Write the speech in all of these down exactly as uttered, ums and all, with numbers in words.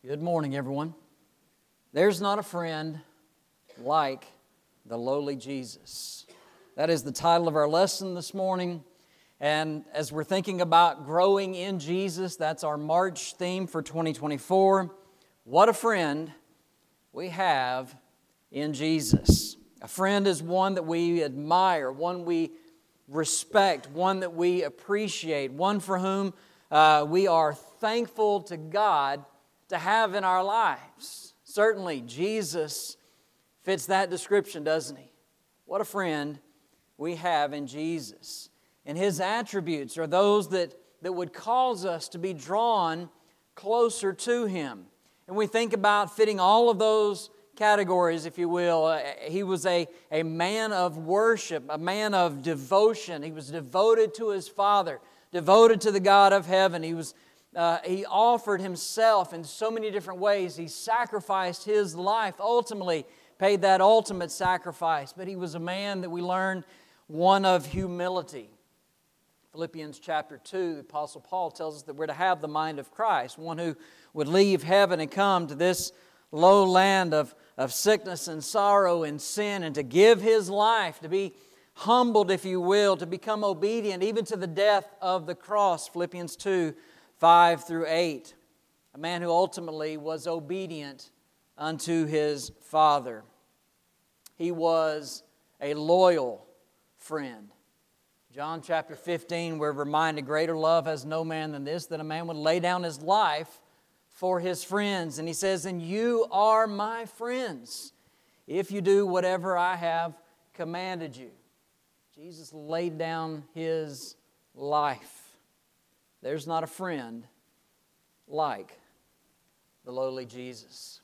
Good morning, everyone. There's not a friend like the lowly Jesus. That is the title of our lesson this morning. And as we're thinking about growing in Jesus, that's our March theme for twenty twenty-four. What a friend we have in Jesus. A friend is one that we admire, one we respect, one that we appreciate, one for whom uh, we are thankful to God to have in our lives. Certainly, Jesus fits that description, doesn't he? What a friend we have in Jesus. And His attributes are those that, that would cause us to be drawn closer to Him. And we think about fitting all of those categories, if you will. Uh, he was a, a man of worship, a man of devotion. He was devoted to His Father, devoted to the God of heaven. He was Uh, he offered Himself in so many different ways. He sacrificed His life, ultimately paid that ultimate sacrifice. But He was a man that we learn one of humility. Philippians chapter two, the Apostle Paul tells us that we're to have the mind of Christ, one who would leave heaven and come to this low land of, of sickness and sorrow and sin, and to give His life, to be humbled, if you will, to become obedient even to the death of the cross. Philippians two, five through eight. A man who ultimately was obedient unto his Father. He was a loyal friend. John chapter fifteen, we're reminded, greater love has no man than this, that a man would lay down his life for his friends. And He says, and you are my friends, if you do whatever I have commanded you. Jesus laid down His life. There's not a friend like the lowly Jesus.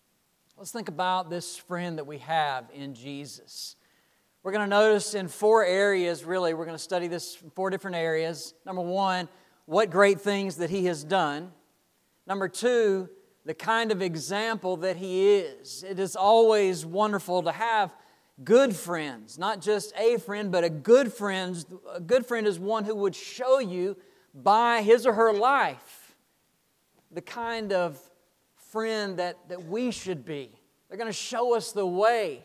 Let's think about this friend that we have in Jesus. We're going to notice in four areas, really. We're going to study this in four different areas. Number one, what great things that He has done. Number two, the kind of example that He is. It is always wonderful to have good friends. Not just a friend, but a good friend. A good friend is one who would show you by his or her life the kind of friend that, that we should be. They're going to show us the way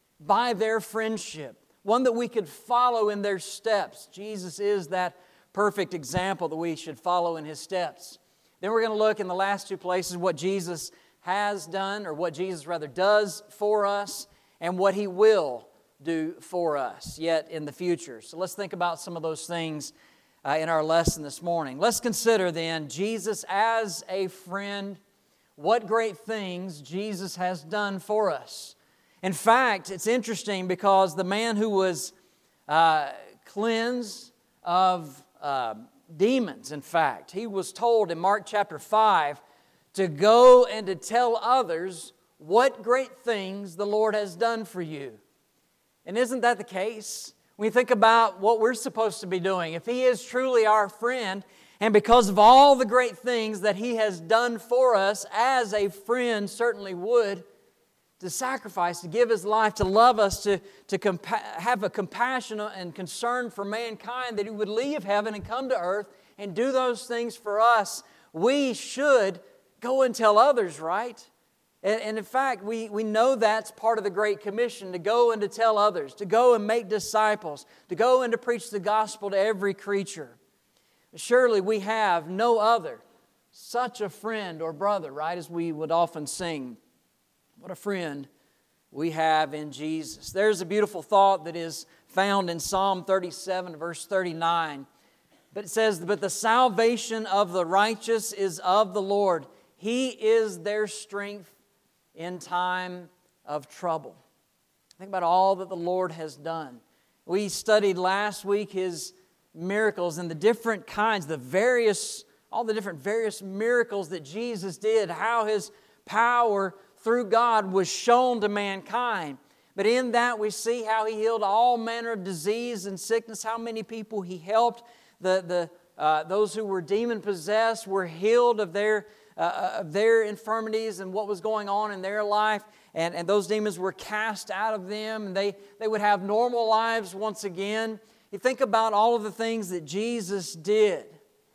by their friendship, one that we could follow in their steps. Jesus is that perfect example that we should follow in His steps. Then we're going to look in the last two places what Jesus has done, or what Jesus rather does for us, and what He will do for us yet in the future. So let's think about some of those things Uh, in our lesson this morning. Let's consider then Jesus as a friend, what great things Jesus has done for us. In fact, it's interesting because the man who was uh, cleansed of uh, demons, in fact, he was told in Mark chapter five to go and to tell others what great things the Lord has done for you. And isn't that the case? When you think about what we're supposed to be doing, if He is truly our friend, and because of all the great things that He has done for us, as a friend certainly would, to sacrifice, to give His life, to love us, to, to compa- have a compassion and concern for mankind, that He would leave heaven and come to earth and do those things for us, we should go and tell others, right? And in fact, we, we know that's part of the Great Commission, to go and to tell others, to go and make disciples, to go and to preach the gospel to every creature. Surely we have no other such a friend or brother, right, as we would often sing. What a friend we have in Jesus. There's a beautiful thought that is found in Psalm thirty-seven, verse thirty-nine. But it says, but the salvation of the righteous is of the Lord. He is their strength in time of trouble. Think about all that the Lord has done. We studied last week His miracles and the different kinds, the various, all the different various miracles that Jesus did, how His power through God was shown to mankind. But in that we see how He healed all manner of disease and sickness, how many people He helped. The, the, uh, those who were demon-possessed were healed of their Uh, of their infirmities and what was going on in their life. And, and those demons were cast out of them. And they, they would have normal lives once again. You think about all of the things that Jesus did.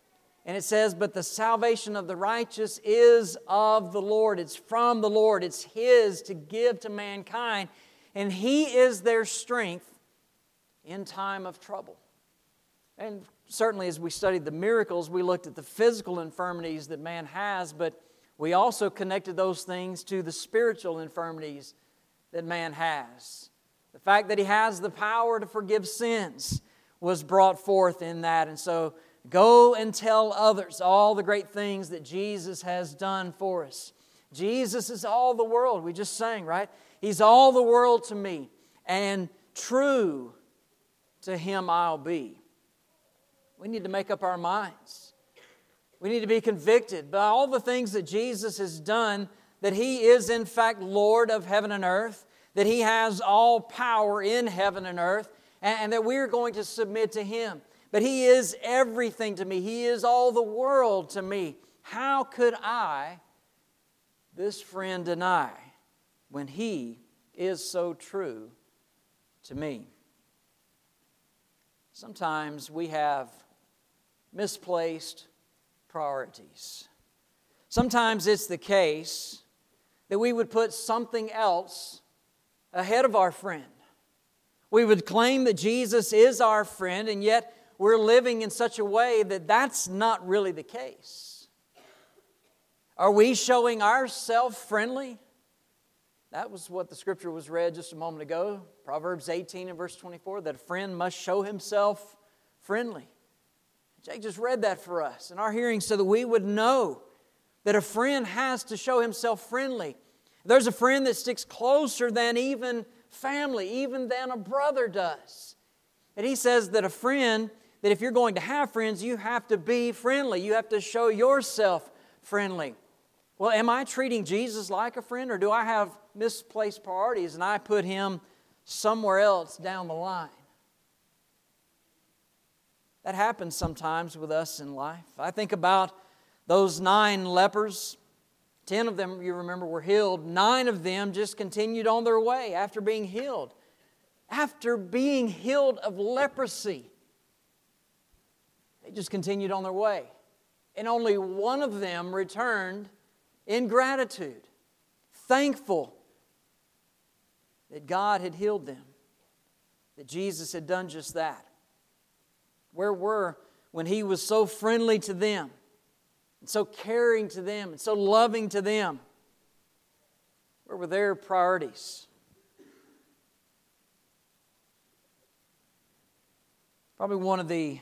And it says, but the salvation of the righteous is of the Lord. It's from the Lord. It's His to give to mankind. And He is their strength in time of trouble. And certainly as we studied the miracles, we looked at the physical infirmities that man has, but we also connected those things to the spiritual infirmities that man has. The fact that he has the power to forgive sins was brought forth in that. And so, go and tell others all the great things that Jesus has done for us. Jesus is all the world. We just sang, right? He's all the world to me, and true to Him I'll be. We need to make up our minds. We need to be convicted by all the things that Jesus has done, that He is in fact Lord of heaven and earth, that He has all power in heaven and earth, and that we are going to submit to Him. But He is everything to me. He is all the world to me. How could I, this friend, deny when He is so true to me? Sometimes we have misplaced priorities. Sometimes it's the case that we would put something else ahead of our friend. We would claim that Jesus is our friend, and yet we're living in such a way that that's not really the case. Are we showing ourselves friendly? That was what the scripture was read just a moment ago. Proverbs eighteen and verse twenty-four, that a friend must show himself friendly. Jake just read that for us in our hearing so that we would know that a friend has to show himself friendly. There's a friend that sticks closer than even family, even than a brother does. And he says that a friend, that if you're going to have friends, you have to be friendly. You have to show yourself friendly. Well, am I treating Jesus like a friend, or do I have misplaced priorities and I put Him somewhere else down the line? That happens sometimes with us in life. I think about those nine lepers. Ten of them, you remember, were healed. Nine of them just continued on their way after being healed. After being healed of leprosy, they just continued on their way. And only one of them returned in gratitude, thankful that God had healed them, that Jesus had done just that. Where were when He was so friendly to them, and so caring to them, and so loving to them? Where were their priorities? Probably one of the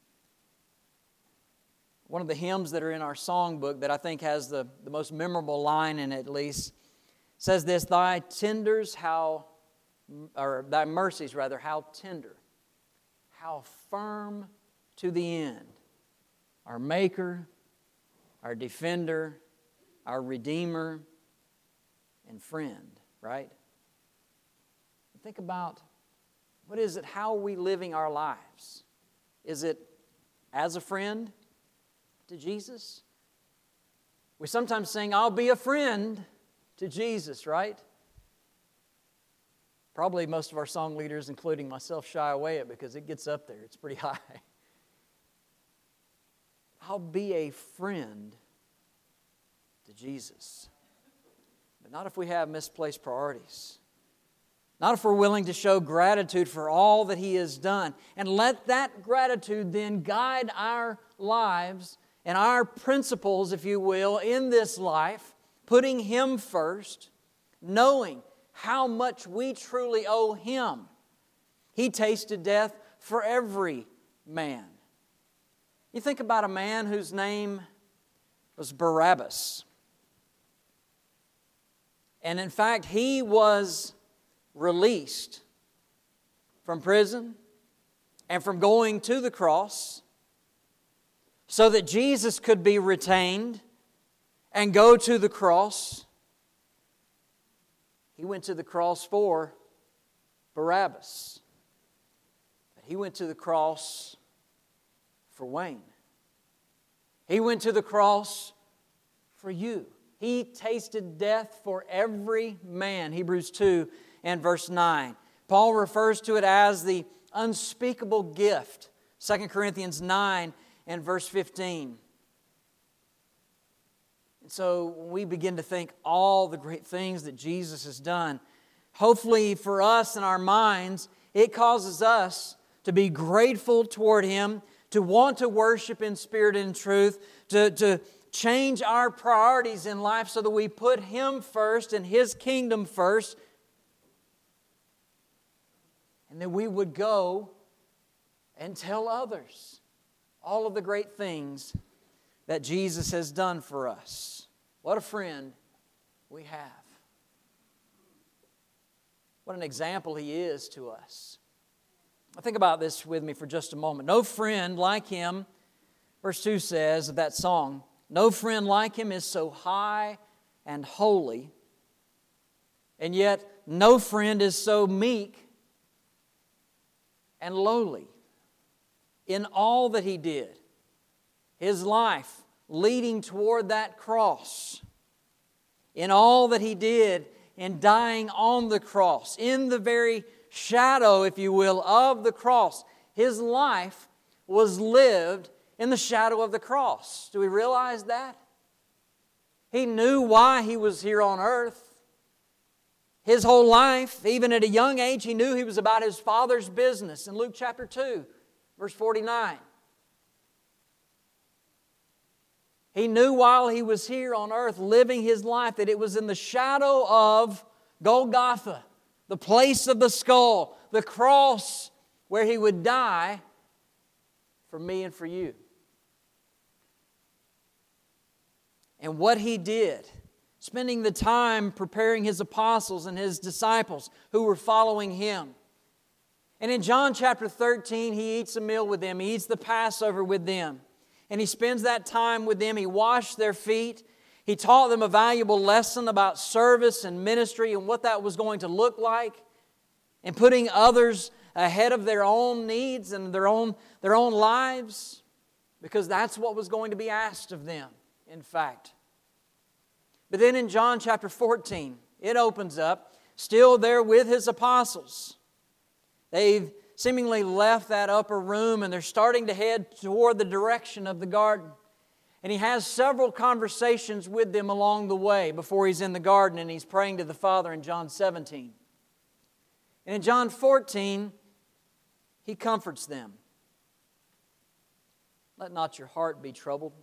one of the hymns that are in our songbook that I think has the, the most memorable line in it, at least, says this: Thy tenders how, or Thy mercies rather, how tender, how firm to the end. Our Maker, our Defender, our Redeemer, and Friend, right? Think about, what is it? How are we living our lives? Is it as a friend to Jesus? We sometimes sing, I'll be a friend to Jesus, right? Probably most of our song leaders, including myself, shy away it because it gets up there. It's pretty high. I'll be a friend to Jesus. But not if we have misplaced priorities. Not if we're willing to show gratitude for all that He has done. And let that gratitude then guide our lives and our principles, if you will, in this life, putting Him first, knowing how much we truly owe Him. He tasted death for every man. You think about a man whose name was Barabbas. And in fact, he was released from prison and from going to the cross so that Jesus could be retained and go to the cross. He went to the cross for Barabbas. But He went to the cross for Wayne. He went to the cross for you. He tasted death for every man. Hebrews two and verse nine. Paul refers to it as the unspeakable gift. Second Corinthians nine and verse fifteen. And so when we begin to think all the great things that Jesus has done, hopefully for us in our minds, it causes us to be grateful toward Him, to want to worship in spirit and truth, to, to change our priorities in life so that we put Him first and His kingdom first, and that we would go and tell others all of the great things that Jesus has done for us. What a friend we have. What an example He is to us. Think about this with me for just a moment. No friend like Him, verse two says of that song, no friend like Him is so high and holy, and yet no friend is so meek and lowly. In all that He did, His life leading toward that cross, in all that He did in dying on the cross, in the very shadow, if you will, of the cross, His life was lived in the shadow of the cross. Do we realize that? He knew why He was here on earth. His whole life, even at a young age, He knew He was about His Father's business. In Luke chapter two, verse forty-nine. He knew while He was here on earth living His life that it was in the shadow of Golgotha, the place of the skull, the cross where He would die for me and for you. And what He did, spending the time preparing His apostles and His disciples who were following Him. And in John chapter thirteen, He eats a meal with them. He eats the Passover with them. And He spends that time with them. He washed their feet. He taught them a valuable lesson about service and ministry and what that was going to look like, and putting others ahead of their own needs and their own, their own lives, because that's what was going to be asked of them, in fact. But then in John chapter fourteen, it opens up, still there with His apostles. They've seemingly left that upper room and they're starting to head toward the direction of the garden. And He has several conversations with them along the way before He's in the garden and He's praying to the Father in John seventeen. And in John fourteen, He comforts them. Let not your heart be troubled.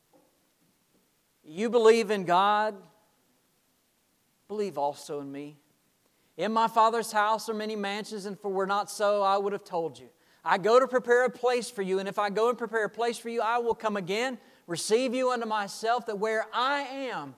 You believe in God, believe also in me. In my Father's house are many mansions, and if it were not so, I would have told you. I go to prepare a place for you, and if I go and prepare a place for you, I will come again, receive you unto myself, that where I am,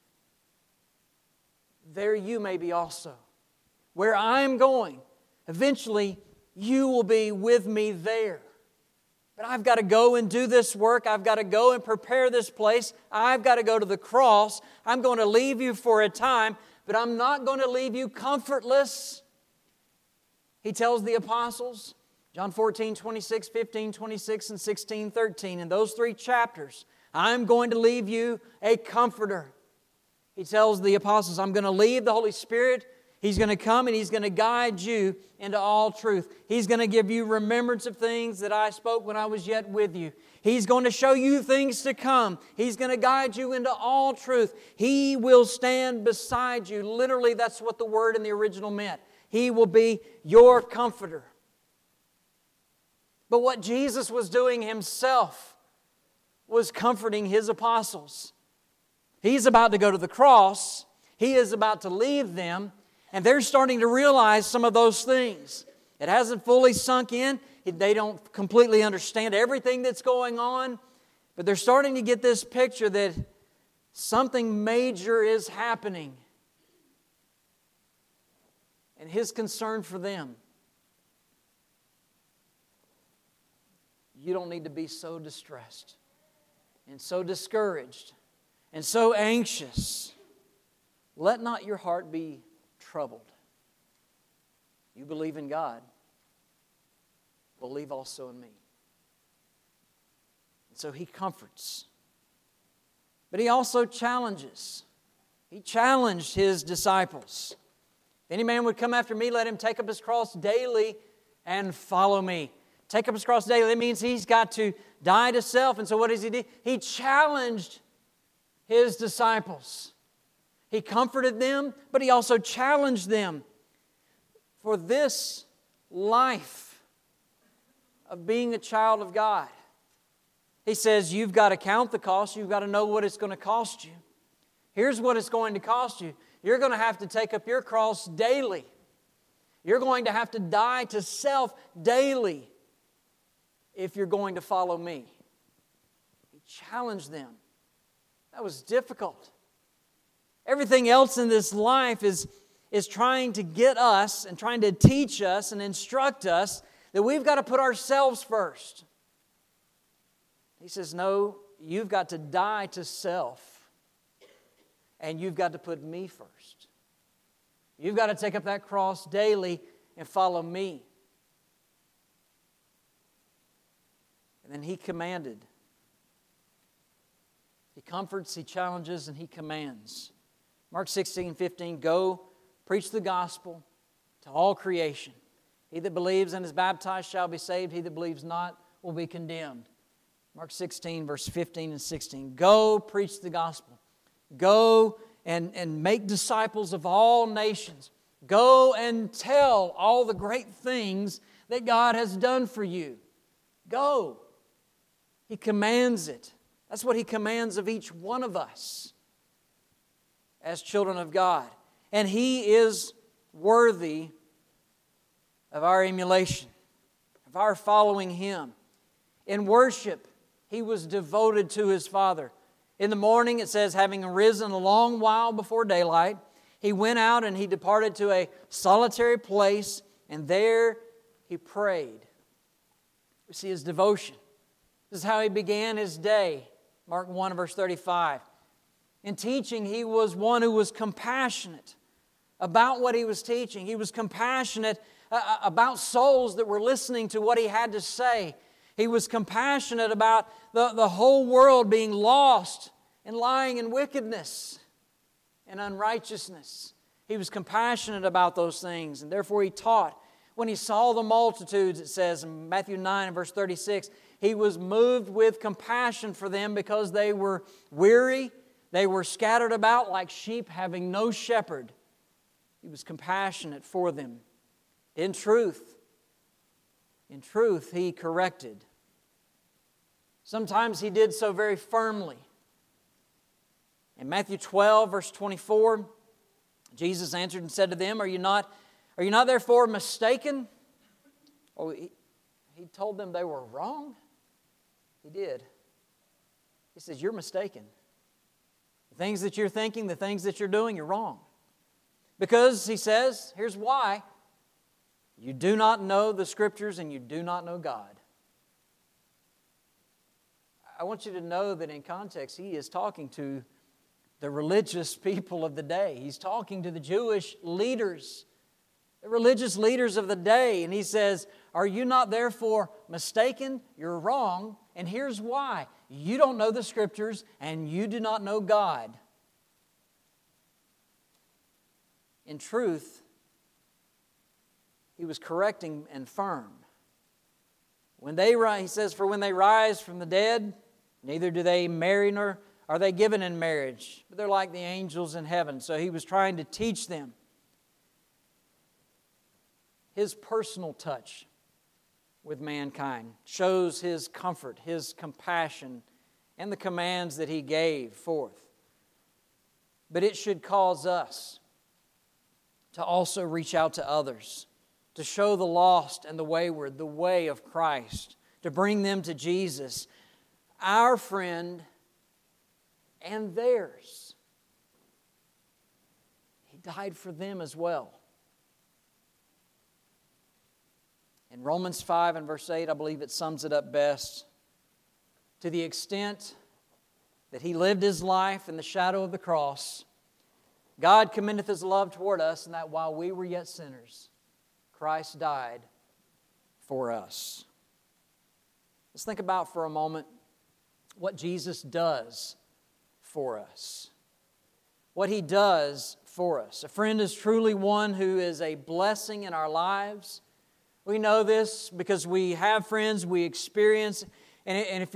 there you may be also. Where I am going, eventually you will be with me there. But I've got to go and do this work. I've got to go and prepare this place. I've got to go to the cross. I'm going to leave you for a time, but I'm not going to leave you comfortless. He tells the apostles, John fourteen, twenty-six, fifteen, twenty-six, and sixteen, thirteen, in those three chapters, I'm going to leave you a comforter. He tells the apostles, I'm going to leave the Holy Spirit. He's going to come and He's going to guide you into all truth. He's going to give you remembrance of things that I spoke when I was yet with you. He's going to show you things to come. He's going to guide you into all truth. He will stand beside you. Literally, that's what the word in the original meant. He will be your comforter. But what Jesus was doing Himself was comforting His apostles. He's about to go to the cross. He is about to leave them. And they're starting to realize some of those things. It hasn't fully sunk in. They don't completely understand everything that's going on. But they're starting to get this picture that something major is happening. And His concern for them. You don't need to be so distressed and so discouraged and so anxious. Let not your heart be troubled. You believe in God. Believe also in me. And so He comforts. But He also challenges. He challenged His disciples. If any man would come after me, let him take up his cross daily and follow me. Take up his cross daily. That means he's got to die to self. And so what does He do? He challenged His disciples. He comforted them, but He also challenged them. For this life of being a child of God, He says, you've got to count the cost. You've got to know what it's going to cost you. Here's what it's going to cost you. You're going to have to take up your cross daily. You're going to have to die to self daily if you're going to follow me. He challenged them. That was difficult. Everything else in this life is, is trying to get us and trying to teach us and instruct us that we've got to put ourselves first. He says, no, you've got to die to self, and you've got to put me first. You've got to take up that cross daily and follow me. And then He commanded. He comforts, He challenges, and He commands. Mark sixteen fifteen, go preach the gospel to all creation. He that believes and is baptized shall be saved. He that believes not will be condemned. Mark sixteen, verse fifteen and sixteen. Go preach the gospel. Go and, and make disciples of all nations. Go and tell all the great things that God has done for you. Go. He commands it. That's what He commands of each one of us as children of God. And He is worthy of our emulation, of our following Him. In worship, He was devoted to His Father. In the morning, it says, having arisen a long while before daylight, He went out and He departed to a solitary place, and there He prayed. We see His devotion. This is how He began His day. Mark one, verse thirty-five. In teaching, He was one who was compassionate about what He was teaching. He was compassionate uh, about souls that were listening to what He had to say. He was compassionate about the, the whole world being lost and lying in wickedness and unrighteousness. He was compassionate about those things, and therefore He taught. When He saw the multitudes, it says in Matthew nine and verse thirty-six, He was moved with compassion for them because they were weary, they were scattered about like sheep having no shepherd. He was compassionate for them. In truth, in truth, He corrected. Sometimes He did so very firmly. In Matthew twelve, verse twenty-four, Jesus answered and said to them, Are you not, are you not therefore mistaken? Oh, he, he told them they were wrong. He did. He says, you're mistaken. The things that you're thinking, the things that you're doing, you're wrong. Because, He says, here's why. You do not know the Scriptures and you do not know God. I want you to know that in context, He is talking to the religious people of the day. He's talking to the Jewish leaders, the religious leaders of the day. And He says, are you not therefore mistaken? You're wrong. And here's why. You don't know the Scriptures and you do not know God. In truth, He was correcting and firm. When they rise, He says, for when they rise from the dead, neither do they marry nor are they given in marriage, but they're like the angels in heaven. So He was trying to teach them. His personal touch with mankind shows His comfort, His compassion, and the commands that He gave forth. But it should cause us to also reach out to others, to show the lost and the wayward the way of Christ, to bring them to Jesus, our friend and theirs. He died for them as well. In Romans five and verse eight, I believe it sums it up best. To the extent that He lived His life in the shadow of the cross, God commendeth His love toward us, and that while we were yet sinners, Christ died for us. Let's think about for a moment what Jesus does for us. What He does for us. A friend is truly one who is a blessing in our lives. We know this because we have friends, we experience, and if you're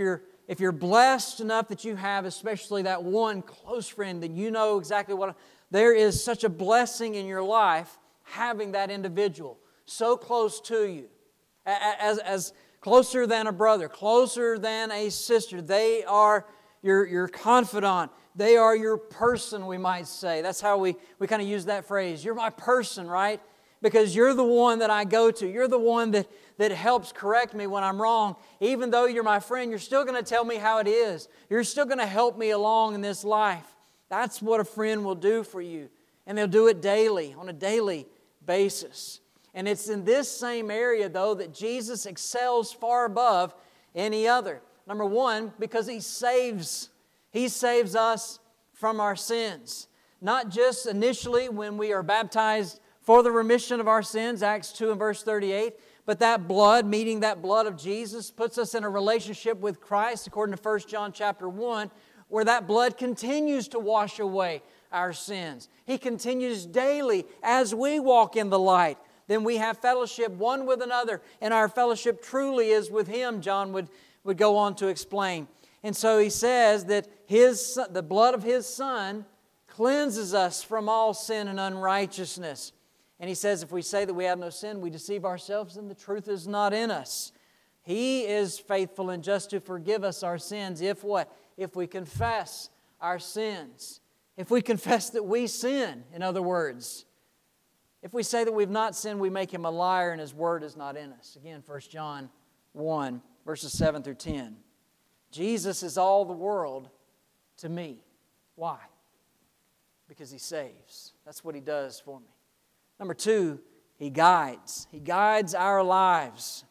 if you're blessed enough that you have especially that one close friend, then you know exactly what... There is such a blessing in your life having that individual so close to you. As, as closer than a brother, closer than a sister. They are your, your confidant. They are your person, we might say. That's how we, we kind of use that phrase. You're my person, right? Because you're the one that I go to. You're the one that, that helps correct me when I'm wrong. Even though you're my friend, you're still going to tell me how it is. You're still going to help me along in this life. That's what a friend will do for you. And they'll do it daily, on a daily basis. And it's in this same area, though, that Jesus excels far above any other. Number one, because He saves. He saves us from our sins. Not just initially when we are baptized for the remission of our sins, Acts two and verse thirty-eight, but that blood, meeting that blood of Jesus, puts us in a relationship with Christ, according to First John chapter one, where that blood continues to wash away our sins. He continues daily as we walk in the light. Then we have fellowship one with another, and our fellowship truly is with Him, John would, would go on to explain. And so he says that his, the blood of His Son cleanses us from all sin and unrighteousness. And he says if we say that we have no sin, we deceive ourselves and the truth is not in us. He is faithful and just to forgive us our sins if what? If we confess our sins. If we confess that we sin, in other words. If we say that we've not sinned, we make Him a liar and His Word is not in us. Again, First John one, verses seven through ten. Jesus is all the world to me. Why? Because He saves. That's what He does for me. Number two, He guides. He guides our lives.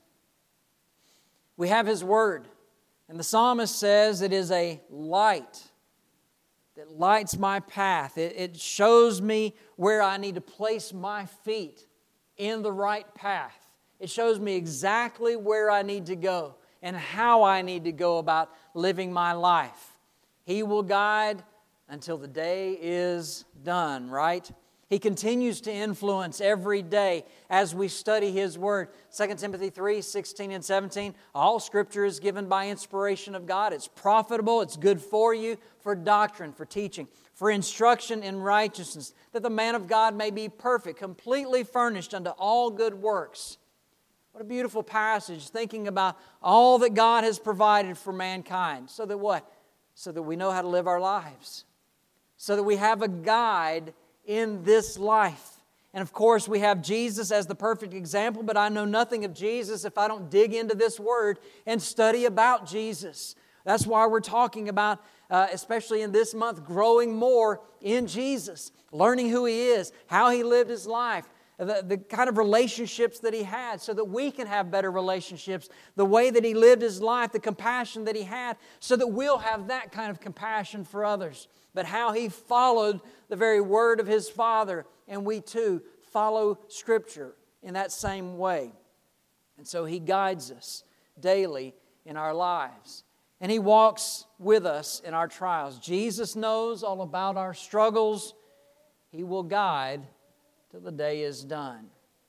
We have His Word. And the psalmist says it is a light that lights my path. It, it shows me where I need to place my feet in the right path. It shows me exactly where I need to go and how I need to go about living my life. He will guide until the day is done, right? He continues to influence every day as we study His Word. Second Timothy three, sixteen and seventeen. All Scripture is given by inspiration of God. It's profitable. It's good for you, for doctrine, for teaching, for instruction in righteousness, that the man of God may be perfect, completely furnished unto all good works. What a beautiful passage, thinking about all that God has provided for mankind. So that what? So that we know how to live our lives. So that we have a guide in this life. And of course we have Jesus as the perfect example, but I know nothing of Jesus if I don't dig into this Word and study about Jesus. That's why we're talking about, uh, especially in this month, growing more in Jesus, learning who He is, how He lived His life, the, the kind of relationships that He had so that we can have better relationships, the way that He lived His life, the compassion that He had, so that we'll have that kind of compassion for others. But how He followed the very Word of His Father, and we too follow Scripture in that same way. And so He guides us daily in our lives. And He walks with us in our trials. Jesus knows all about our struggles. He will guide till the day is done.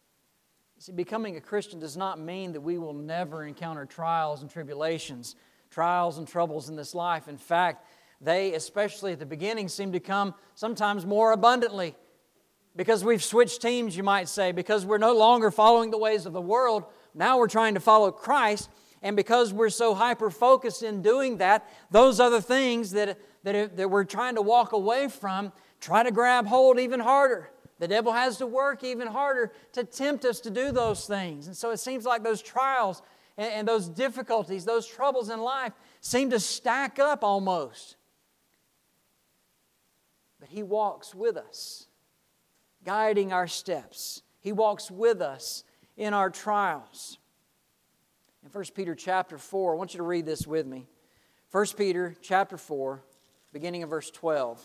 You see, becoming a Christian does not mean that we will never encounter trials and tribulations, trials and troubles in this life. In fact, they, especially at the beginning, seem to come sometimes more abundantly because we've switched teams, you might say, because we're no longer following the ways of the world. Now we're trying to follow Christ, and because we're so hyper-focused in doing that, those other things that, that, that we're trying to walk away from try to grab hold even harder. The devil has to work even harder to tempt us to do those things. And so it seems like those trials and, and those difficulties, those troubles in life seem to stack up almost. But He walks with us, guiding our steps. He walks with us in our trials. In First Peter chapter four, I want you to read this with me. First Peter chapter four, beginning of verse twelve.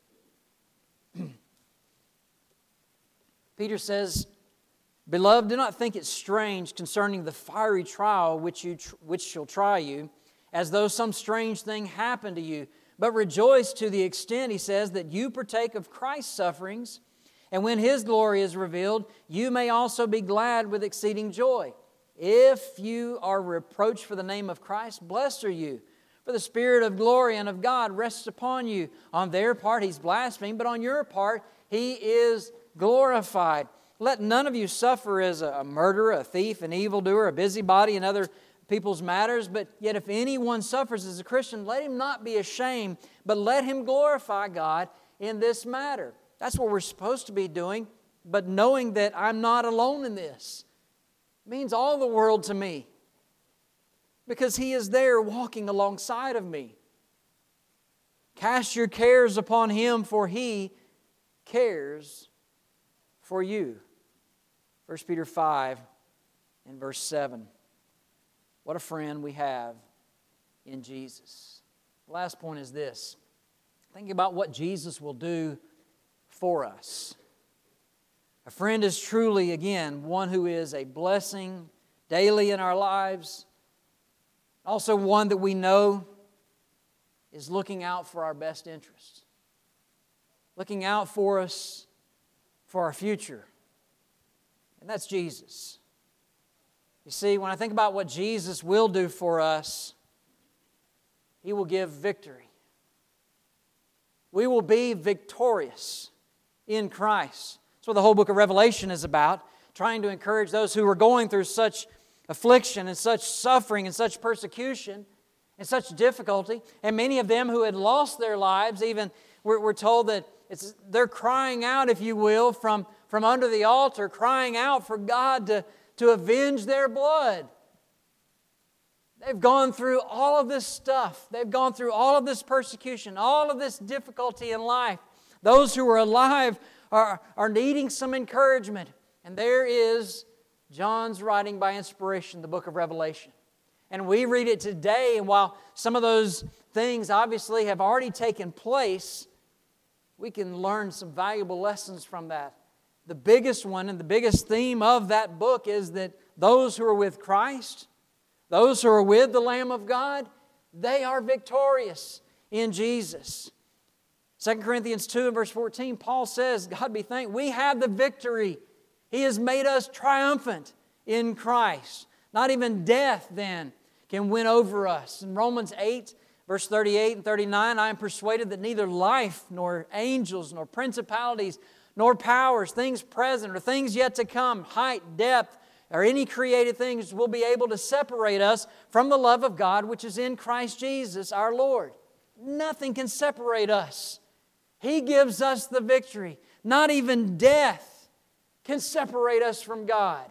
Peter says, "Beloved, do not think it strange concerning the fiery trial which, you, which shall try you, as though some strange thing happened to you. But rejoice to the extent," he says, "that you partake of Christ's sufferings, and when His glory is revealed, you may also be glad with exceeding joy. If you are reproached for the name of Christ, blessed are you, For the Spirit of glory and of God rests upon you. On their part, He's blasphemed, but on your part, He is glorified. Let none of you suffer as a murderer, a thief, an evildoer, a busybody in other people's matters. But yet if anyone suffers as a Christian, let him not be ashamed, but let him glorify God in this matter. That's what we're supposed to be doing. But knowing that I'm not alone in this means all the world to me, because He is there walking alongside of me. Cast your cares upon Him, for He cares for you. First Peter five and verse seven. What a friend we have in Jesus. The last point is this. Think about what Jesus will do for us. A friend is truly, again, one who is a blessing daily in our lives. Also one that we know is looking out for our best interests. Looking out for us for our future. And that's Jesus. You see, when I think about what Jesus will do for us, He will give victory. We will be victorious in Christ. That's what the whole book of Revelation is about, trying to encourage those who are going through such affliction and such suffering and such persecution and such difficulty. And many of them who had lost their lives, even we're, we're told that it's, they're crying out, if you will, from, from under the altar, crying out for God to, to avenge their blood. They've gone through all of this stuff. They've gone through all of this persecution, all of this difficulty in life. Those who are alive are, are needing some encouragement. And there is John's writing by inspiration, the book of Revelation. And we read it today, and while some of those things obviously have already taken place, we can learn some valuable lessons from that. The biggest one and the biggest theme of that book is that those who are with Christ, those who are with the Lamb of God, they are victorious in Jesus. Second Corinthians two and verse fourteen, Paul says, God be thanked, we have the victory. He has made us triumphant in Christ. Not even death then can win over us. In Romans eight, verse thirty-eight and thirty-nine, I am persuaded that neither life, nor angels, nor principalities, nor powers, things present or things yet to come, height, depth, or any created things will be able to separate us from the love of God which is in Christ Jesus our Lord. Nothing can separate us. He gives us the victory. Not even death can separate us from God.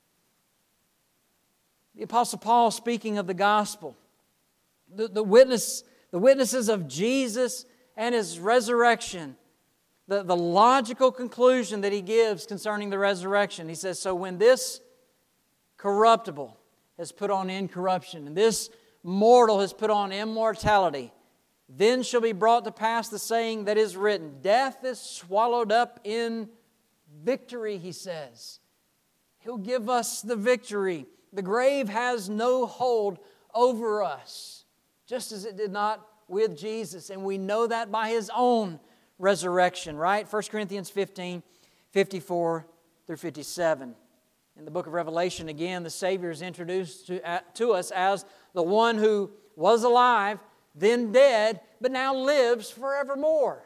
The Apostle Paul, speaking of the gospel, the, the, witness, the witnesses of Jesus and His resurrection, the, the logical conclusion that he gives concerning the resurrection, he says, so when this corruptible has put on incorruption, and this mortal has put on immortality, then shall be brought to pass the saying that is written, death is swallowed up in victory, he says. He'll give us the victory. The grave has no hold over us, just as it did not with Jesus. And we know that by His own resurrection, right? First Corinthians fifteen, fifty-four through fifty-seven. In the book of Revelation, again, the Savior is introduced to, uh, to us as the one who was alive, then dead, but now lives forevermore.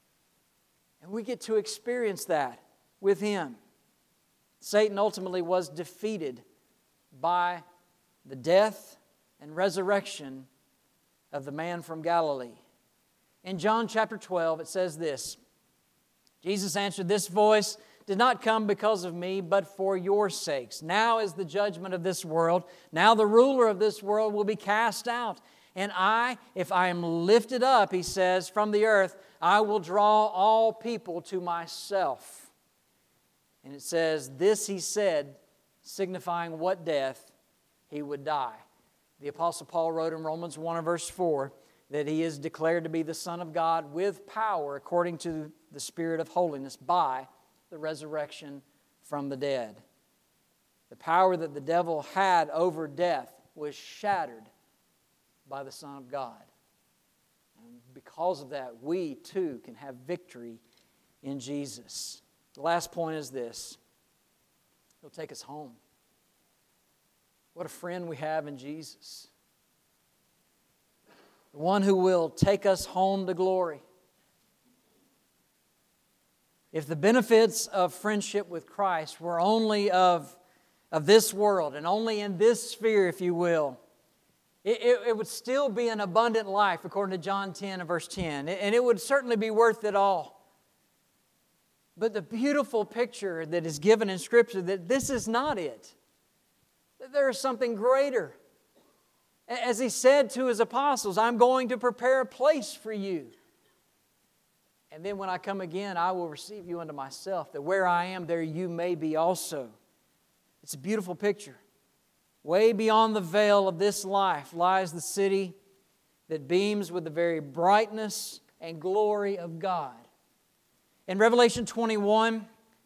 And we get to experience that with Him. Satan ultimately was defeated by the death and resurrection of the man from Galilee. In John chapter twelve, it says this, Jesus answered, this voice did not come because of me, but for your sakes. Now is the judgment of this world. Now the ruler of this world will be cast out. And I, if I am lifted up, he says, from the earth, I will draw all people to myself. And it says, this he said, signifying what death he would die. The Apostle Paul wrote in Romans one and verse four that he is declared to be the Son of God with power according to the Spirit of holiness by the resurrection from the dead. The power that the devil had over death was shattered by the Son of God. And because of that, we too can have victory in Jesus. The last point is this. He'll take us home. What a friend we have in Jesus. the one who will take us home to glory. If the benefits of friendship with Christ were only of, of this world and only in this sphere, if you will, it, it, it would still be an abundant life, according to John ten and verse ten. And it would certainly be worth it all. But the beautiful picture that is given in Scripture, that this is not it. That there is something greater. As He said to His apostles, I'm going to prepare a place for you. And then when I come again, I will receive you unto myself, that where I am, there you may be also. It's a beautiful picture. Way beyond the veil of this life lies the city that beams with the very brightness and glory of God. In Revelation twenty-one,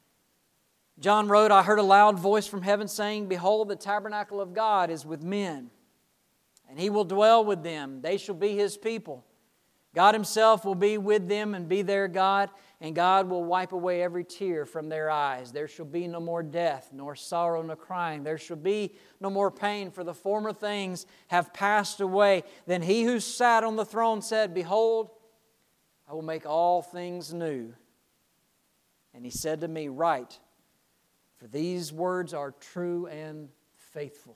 John wrote, I heard a loud voice from heaven saying, Behold, the tabernacle of God is with men, and He will dwell with them. They shall be His people. God Himself will be with them and be their God, and God will wipe away every tear from their eyes. There shall be no more death, nor sorrow, nor crying. There shall be no more pain, for the former things have passed away. Then He who sat on the throne said, Behold, I will make all things new. And He said to me, Write, for these words are true and faithful.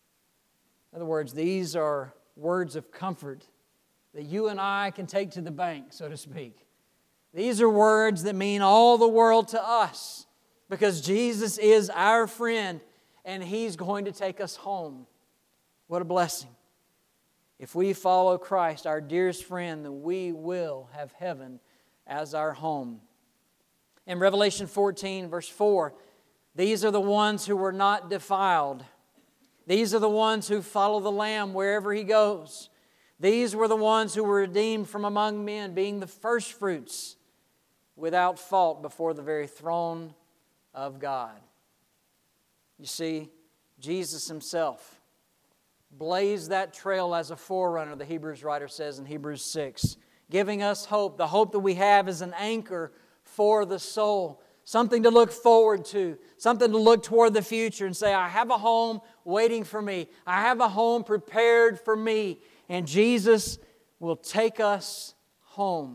In other words, these are words of comfort that you and I can take to the bank, so to speak. These are words that mean all the world to us, because Jesus is our friend and He's going to take us home. What a blessing. If we follow Christ, our dearest friend, then we will have heaven as our home. In Revelation fourteen, verse four, these are the ones who were not defiled. These are the ones who follow the Lamb wherever He goes. These were the ones who were redeemed from among men, being the firstfruits without fault before the very throne of God. You see, Jesus Himself blazed that trail as a forerunner, the Hebrews writer says in Hebrews six, giving us hope. The hope that we have is an anchor for the soul, something to look forward to, something to look toward the future and say, I have a home waiting for me. I have a home prepared for me. And Jesus will take us home.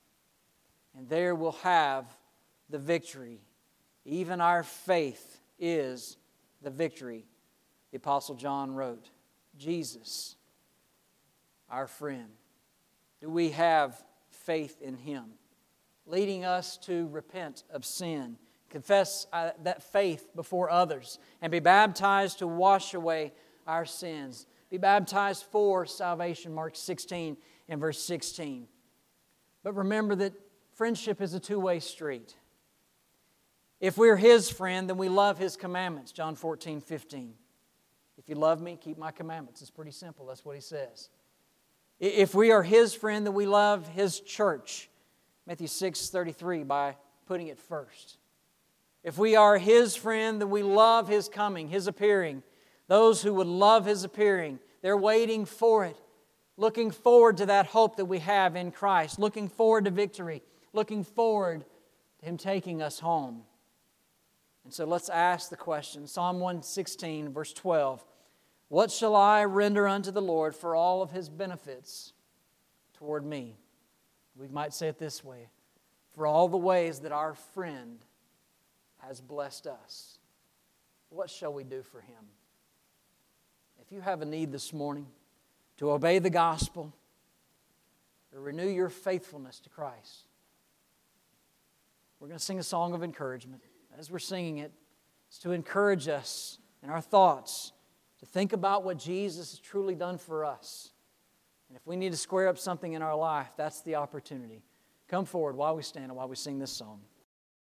And there we'll have the victory. Even our faith is the victory. The Apostle John wrote, Jesus, our friend. Do we have faith in Him? Leading us to repent of sin, confess uh, that faith before others, and be baptized to wash away our sins. Be baptized for salvation, Mark sixteen and verse sixteen. But remember that friendship is a two-way street. If we're His friend, then we love His commandments, John fourteen fifteen. If you love me, keep my commandments. It's pretty simple. That's what He says. If we are His friend, then we love His church, Matthew six thirty-three, by putting it first. If we are His friend, then we love His coming, His appearing. Those who would love His appearing, they're waiting for it, looking forward to that hope that we have in Christ, looking forward to victory, looking forward to Him taking us home. And so let's ask the question, Psalm one sixteen, verse twelve, what shall I render unto the Lord for all of His benefits toward me? We might say it this way, for all the ways that our friend has blessed us. What shall we do for Him? If you have a need this morning to obey the gospel, to renew your faithfulness to Christ, we're going to sing a song of encouragement. As we're singing it, it's to encourage us in our thoughts to think about what Jesus has truly done for us. And if we need to square up something in our life, that's the opportunity. Come forward while we stand and while we sing this song.